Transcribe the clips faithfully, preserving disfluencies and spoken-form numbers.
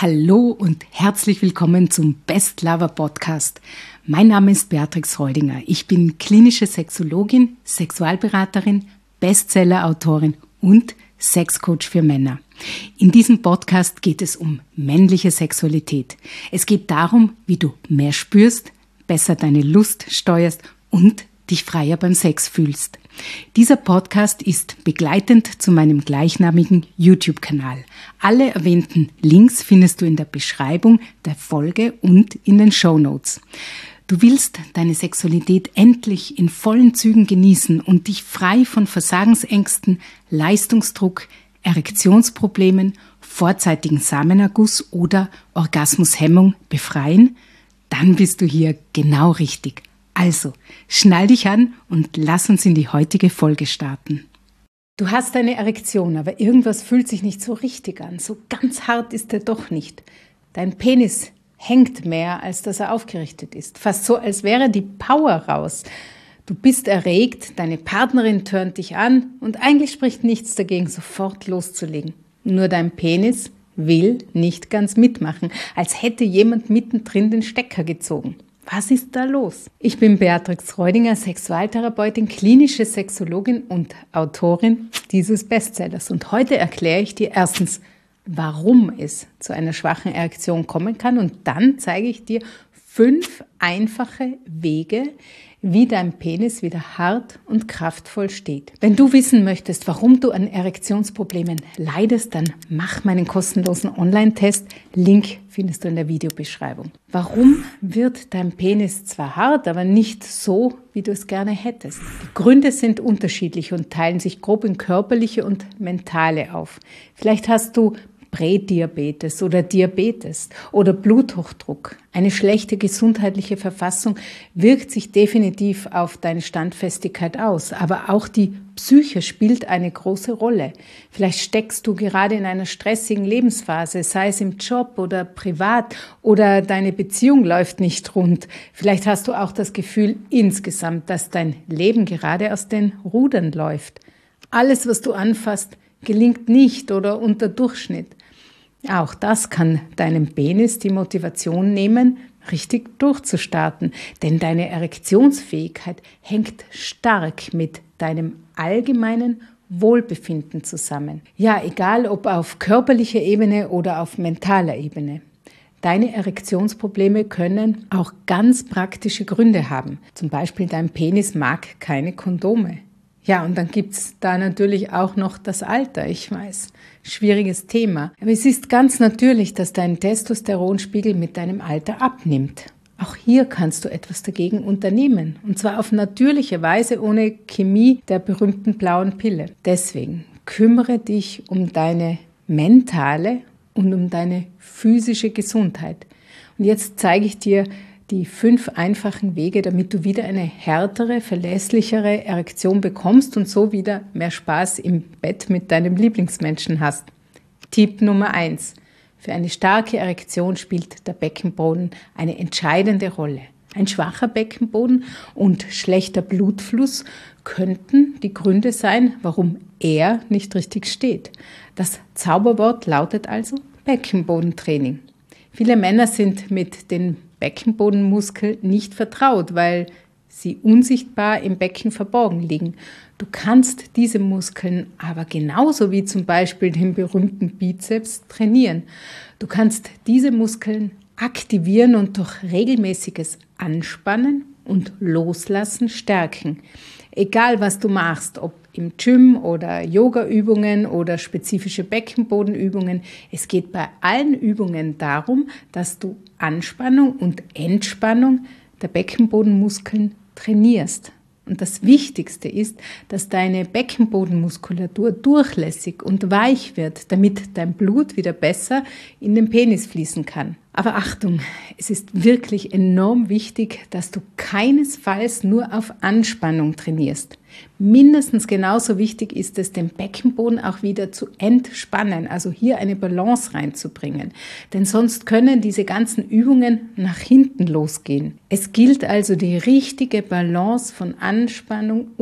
Hallo und herzlich willkommen zum Best Lover Podcast. Mein Name ist Beatrix Reudinger. Ich bin klinische Sexologin, Sexualberaterin, Bestseller-Autorin und Sexcoach für Männer. In diesem Podcast geht es um männliche Sexualität. Es geht darum, wie du mehr spürst, besser deine Lust steuerst und dich freier beim Sex fühlst. Dieser Podcast ist begleitend zu meinem gleichnamigen YouTube-Kanal. Alle erwähnten Links findest du in der Beschreibung der Folge und in den Shownotes. Du willst deine Sexualität endlich in vollen Zügen genießen und dich frei von Versagensängsten, Leistungsdruck, Erektionsproblemen, vorzeitigen Samenerguss oder Orgasmushemmung befreien? Dann bist du hier genau richtig. Also, schnall dich an und lass uns in die heutige Folge starten. Du hast eine Erektion, aber irgendwas fühlt sich nicht so richtig an. So ganz hart ist er doch nicht. Dein Penis hängt mehr, als dass er aufgerichtet ist. Fast so, als wäre die Power raus. Du bist erregt, deine Partnerin turnt dich an und eigentlich spricht nichts dagegen, sofort loszulegen. Nur dein Penis will nicht ganz mitmachen, als hätte jemand mittendrin den Stecker gezogen. Was ist da los? Ich bin Beatrix Reudinger, Sexualtherapeutin, klinische Sexologin und Autorin dieses Bestsellers. Und heute erkläre ich dir erstens, warum es zu einer schwachen Erektion kommen kann. Und dann zeige ich dir fünf einfache Wege, wie dein Penis wieder hart und kraftvoll steht. Wenn du wissen möchtest, warum du an Erektionsproblemen leidest, dann mach meinen kostenlosen Online-Test. Link findest du in der Videobeschreibung. Warum wird dein Penis zwar hart, aber nicht so, wie du es gerne hättest? Die Gründe sind unterschiedlich und teilen sich grob in körperliche und mentale auf. Vielleicht hast du Prädiabetes oder Diabetes oder Bluthochdruck. Eine schlechte gesundheitliche Verfassung wirkt sich definitiv auf deine Standfestigkeit aus, aber auch die Psyche spielt eine große Rolle. Vielleicht steckst du gerade in einer stressigen Lebensphase, sei es im Job oder privat, oder deine Beziehung läuft nicht rund. Vielleicht hast du auch das Gefühl insgesamt, dass dein Leben gerade aus den Rudern läuft. Alles, was du anfasst, gelingt nicht oder unter Durchschnitt. Auch das kann deinem Penis die Motivation nehmen, richtig durchzustarten, denn deine Erektionsfähigkeit hängt stark mit deinem allgemeinen Wohlbefinden zusammen. Ja, egal ob auf körperlicher Ebene oder auf mentaler Ebene. Deine Erektionsprobleme können auch ganz praktische Gründe haben. Zum Beispiel dein Penis mag keine Kondome. Ja, und dann gibt's da natürlich auch noch das Alter, ich weiß, schwieriges Thema. Aber es ist ganz natürlich, dass dein Testosteronspiegel mit deinem Alter abnimmt. Auch hier kannst du etwas dagegen unternehmen, und zwar auf natürliche Weise, ohne Chemie der berühmten blauen Pille. Deswegen kümmere dich um deine mentale und um deine physische Gesundheit. Und jetzt zeige ich dir die fünf einfachen Wege, damit du wieder eine härtere, verlässlichere Erektion bekommst und so wieder mehr Spaß im Bett mit deinem Lieblingsmenschen hast. Tipp Nummer eins. Für eine starke Erektion spielt der Beckenboden eine entscheidende Rolle. Ein schwacher Beckenboden und schlechter Blutfluss könnten die Gründe sein, warum er nicht richtig steht. Das Zauberwort lautet also Beckenbodentraining. Viele Männer sind mit den Beckenbodenmuskel nicht vertraut, weil sie unsichtbar im Becken verborgen liegen. Du kannst diese Muskeln aber genauso wie zum Beispiel den berühmten Bizeps trainieren. Du kannst diese Muskeln aktivieren und durch regelmäßiges Anspannen und Loslassen stärken. Egal was du machst, ob im Gym oder Yoga-Übungen oder spezifische Beckenbodenübungen, es geht bei allen Übungen darum, dass du Anspannung und Entspannung der Beckenbodenmuskeln trainierst. Und das Wichtigste ist, dass deine Beckenbodenmuskulatur durchlässig und weich wird, damit dein Blut wieder besser in den Penis fließen kann. Aber Achtung, es ist wirklich enorm wichtig, dass du keinesfalls nur auf Anspannung trainierst. Mindestens genauso wichtig ist es, den Beckenboden auch wieder zu entspannen, also hier eine Balance reinzubringen. Denn sonst können diese ganzen Übungen nach hinten losgehen. Es gilt also die richtige Balance von Anspannung und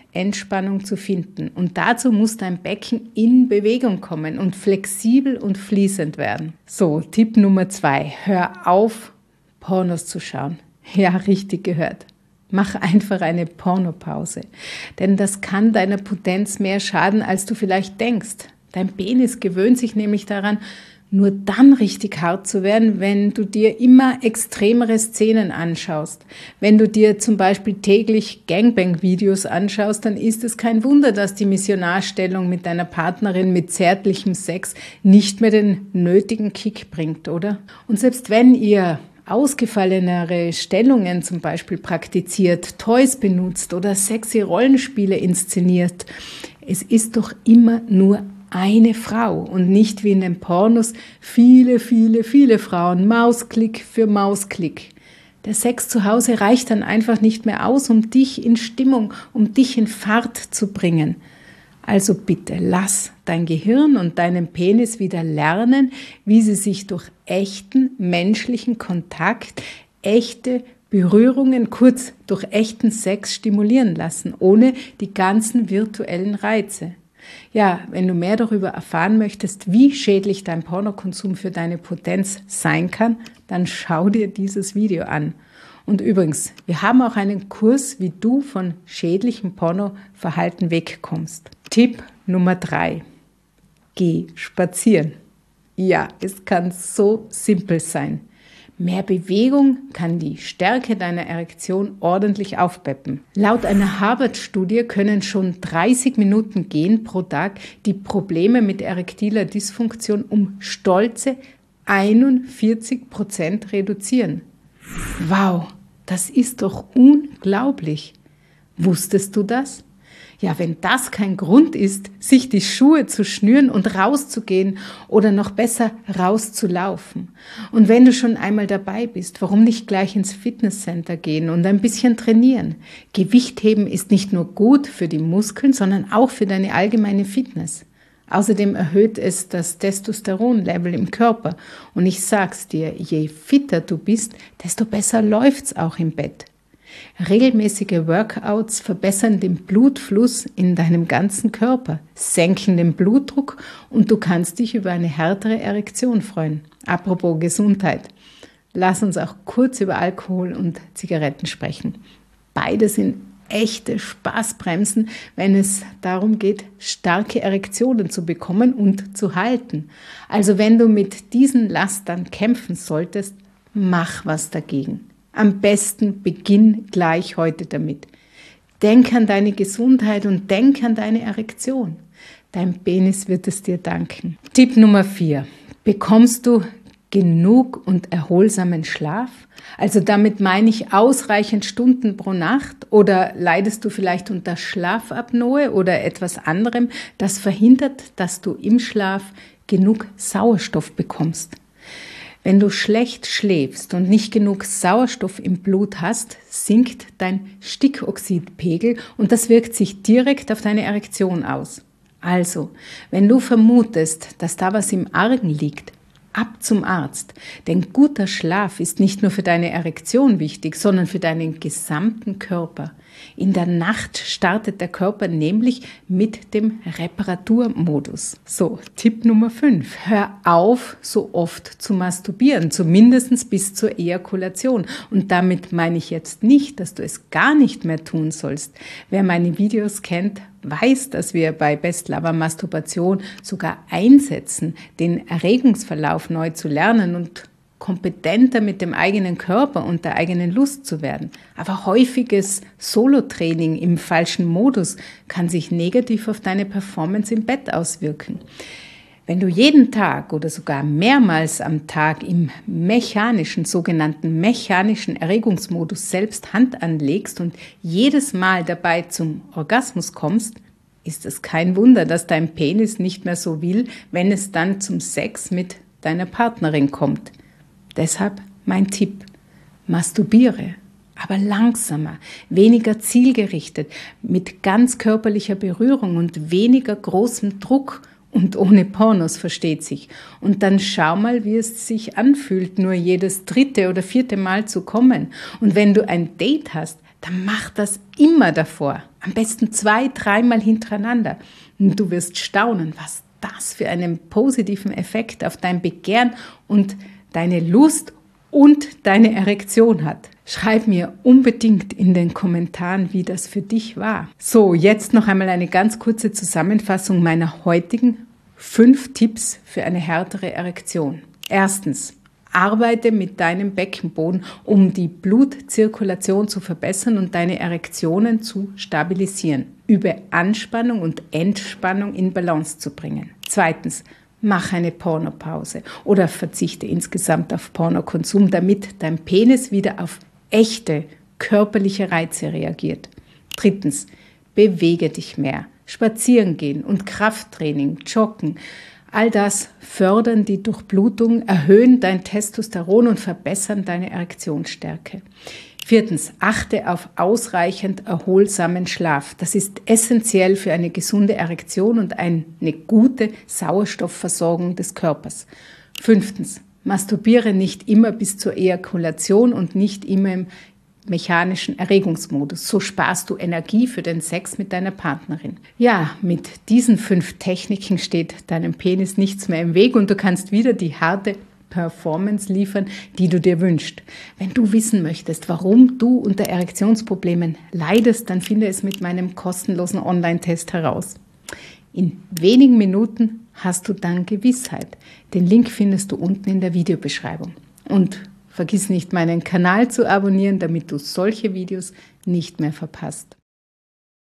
Entspannung zu finden. Und dazu muss dein Becken in Bewegung kommen und flexibel und fließend werden. So, Tipp Nummer zwei. Hör auf, Pornos zu schauen. Ja, richtig gehört. Mach einfach eine Pornopause. Denn das kann deiner Potenz mehr schaden, als du vielleicht denkst. Dein Penis gewöhnt sich nämlich daran, nur dann richtig hart zu werden, wenn du dir immer extremere Szenen anschaust. Wenn du dir zum Beispiel täglich Gangbang-Videos anschaust, dann ist es kein Wunder, dass die Missionarstellung mit deiner Partnerin mit zärtlichem Sex nicht mehr den nötigen Kick bringt, oder? Und selbst wenn ihr ausgefallenere Stellungen zum Beispiel praktiziert, Toys benutzt oder sexy Rollenspiele inszeniert, es ist doch immer nur eine Frau und nicht wie in den Pornos viele, viele, viele Frauen, Mausklick für Mausklick. Der Sex zu Hause reicht dann einfach nicht mehr aus, um dich in Stimmung, um dich in Fahrt zu bringen. Also bitte lass dein Gehirn und deinen Penis wieder lernen, wie sie sich durch echten menschlichen Kontakt, echte Berührungen, kurz durch echten Sex stimulieren lassen, ohne die ganzen virtuellen Reize. Ja, wenn du mehr darüber erfahren möchtest, wie schädlich dein Pornokonsum für deine Potenz sein kann, dann schau dir dieses Video an. Und übrigens, wir haben auch einen Kurs, wie du von schädlichem Pornoverhalten wegkommst. Tipp Nummer drei. Geh spazieren. Ja, es kann so simpel sein. Mehr Bewegung kann die Stärke deiner Erektion ordentlich aufpeppen. Laut einer Harvard-Studie können schon dreißig Minuten Gehen pro Tag die Probleme mit erektiler Dysfunktion um stolze einundvierzig Prozent reduzieren. Wow, das ist doch unglaublich. Wusstest du das? Ja, wenn das kein Grund ist, sich die Schuhe zu schnüren und rauszugehen oder noch besser rauszulaufen. Und wenn du schon einmal dabei bist, warum nicht gleich ins Fitnesscenter gehen und ein bisschen trainieren? Gewichtheben ist nicht nur gut für die Muskeln, sondern auch für deine allgemeine Fitness. Außerdem erhöht es das Testosteronlevel im Körper. Und ich sag's dir, je fitter du bist, desto besser läuft's auch im Bett. Regelmäßige Workouts verbessern den Blutfluss in deinem ganzen Körper, senken den Blutdruck und du kannst dich über eine härtere Erektion freuen. Apropos Gesundheit. Lass uns auch kurz über Alkohol und Zigaretten sprechen. Beide sind echte Spaßbremsen, wenn es darum geht, starke Erektionen zu bekommen und zu halten. Also wenn du mit diesen Lastern kämpfen solltest, mach was dagegen. Am besten beginn gleich heute damit. Denk an deine Gesundheit und denk an deine Erektion. Dein Penis wird es dir danken. Tipp Nummer vier. Bekommst du genug und erholsamen Schlaf? Also damit meine ich ausreichend Stunden pro Nacht oder leidest du vielleicht unter Schlafapnoe oder etwas anderem, das verhindert, dass du im Schlaf genug Sauerstoff bekommst? Wenn du schlecht schläfst und nicht genug Sauerstoff im Blut hast, sinkt dein Stickoxidpegel und das wirkt sich direkt auf deine Erektion aus. Also, wenn du vermutest, dass da was im Argen liegt, ab zum Arzt. Denn guter Schlaf ist nicht nur für deine Erektion wichtig, sondern für deinen gesamten Körper. In der Nacht startet der Körper nämlich mit dem Reparaturmodus. So, Tipp Nummer fünf. Hör auf, so oft zu masturbieren, zumindest bis zur Ejakulation. Und damit meine ich jetzt nicht, dass du es gar nicht mehr tun sollst. Wer meine Videos kennt, weiß, dass wir bei Best Lover Masturbation sogar einsetzen, den Erregungsverlauf neu zu lernen und kompetenter mit dem eigenen Körper und der eigenen Lust zu werden. Aber häufiges Solo-Training im falschen Modus kann sich negativ auf deine Performance im Bett auswirken. Wenn du jeden Tag oder sogar mehrmals am Tag im mechanischen, sogenannten mechanischen Erregungsmodus selbst Hand anlegst und jedes Mal dabei zum Orgasmus kommst, ist es kein Wunder, dass dein Penis nicht mehr so will, wenn es dann zum Sex mit deiner Partnerin kommt. Deshalb mein Tipp, masturbiere, aber langsamer, weniger zielgerichtet, mit ganz körperlicher Berührung und weniger großem Druck und ohne Pornos, versteht sich. Und dann schau mal, wie es sich anfühlt, nur jedes dritte oder vierte Mal zu kommen. Und wenn du ein Date hast, dann mach das immer davor. Am besten zwei, dreimal hintereinander. Und du wirst staunen, was das für einen positiven Effekt auf dein Begehren und deine Lust und deine Erektion hat. Schreib mir unbedingt in den Kommentaren, wie das für dich war. So, jetzt noch einmal eine ganz kurze Zusammenfassung meiner heutigen fünf Tipps für eine härtere Erektion. Erstens, arbeite mit deinem Beckenboden, um die Blutzirkulation zu verbessern und deine Erektionen zu stabilisieren. Übe Anspannung und Entspannung in Balance zu bringen. Zweitens, mach eine Pornopause oder verzichte insgesamt auf Pornokonsum, damit dein Penis wieder auf echte körperliche Reize reagiert. Drittens, bewege dich mehr. Spazieren gehen und Krafttraining, Joggen, all das fördern die Durchblutung, erhöhen dein Testosteron und verbessern deine Erektionsstärke. Viertens, achte auf ausreichend erholsamen Schlaf. Das ist essentiell für eine gesunde Erektion und eine gute Sauerstoffversorgung des Körpers. Fünftens, masturbiere nicht immer bis zur Ejakulation und nicht immer im mechanischen Erregungsmodus. So sparst du Energie für den Sex mit deiner Partnerin. Ja, mit diesen fünf Techniken steht deinem Penis nichts mehr im Weg und du kannst wieder die harte Performance liefern, die du dir wünschst. Wenn du wissen möchtest, warum du unter Erektionsproblemen leidest, dann finde es mit meinem kostenlosen Online-Test heraus. In wenigen Minuten hast du dann Gewissheit. Den Link findest du unten in der Videobeschreibung. Und vergiss nicht, meinen Kanal zu abonnieren, damit du solche Videos nicht mehr verpasst.